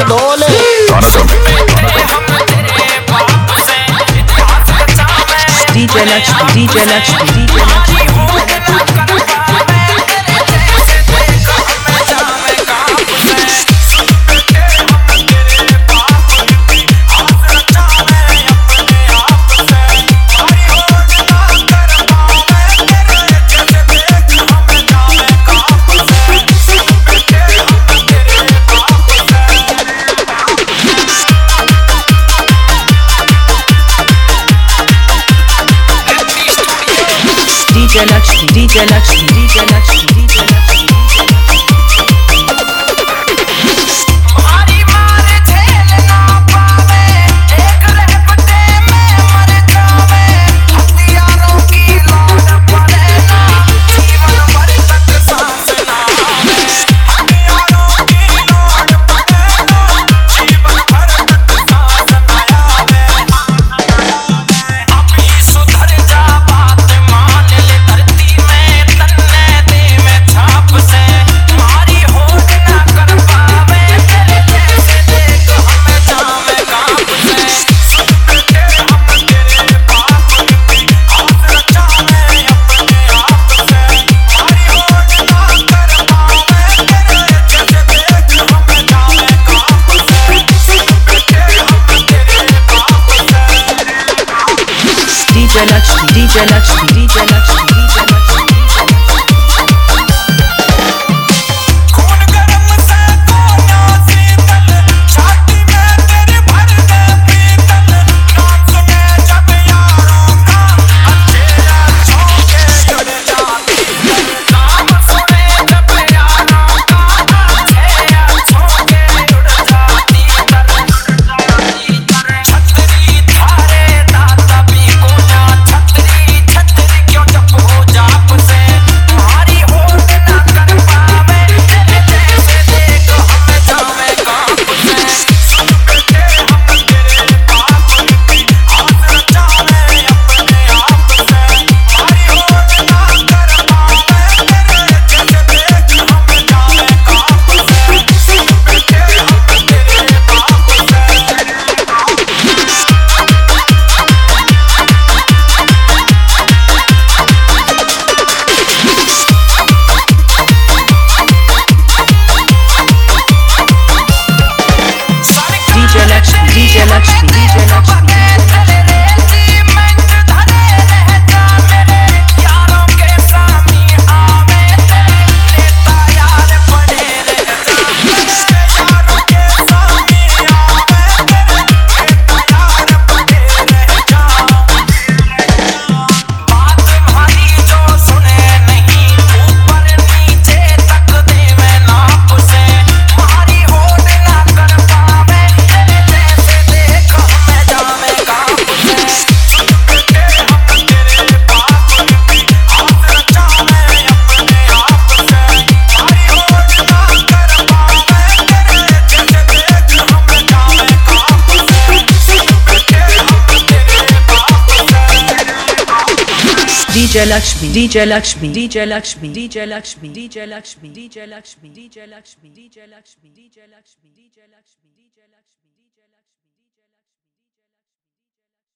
Dhole DJ Lakshmi, DJ Lakshmi, DJ Lakshmi. DJ Lakshmi, DJ Lakshmi, DJ Lakshmi, DJ Lakshmi. DJ Lakshmi, DJ Lakshmi, DJ Lakshmi, DJ Lakshmi. DJ Lakshmi, DJ Lakshmi. DJ Lakshmi, DJ Lakshmi, DJ Lakshmi, DJ Lakshmi, DJ Lakshmi, DJ Lakshmi, DJ Lakshmi, DJ Lakshmi, DJ Lakshmi, DJ Lakshmi, DJ Lakshmi.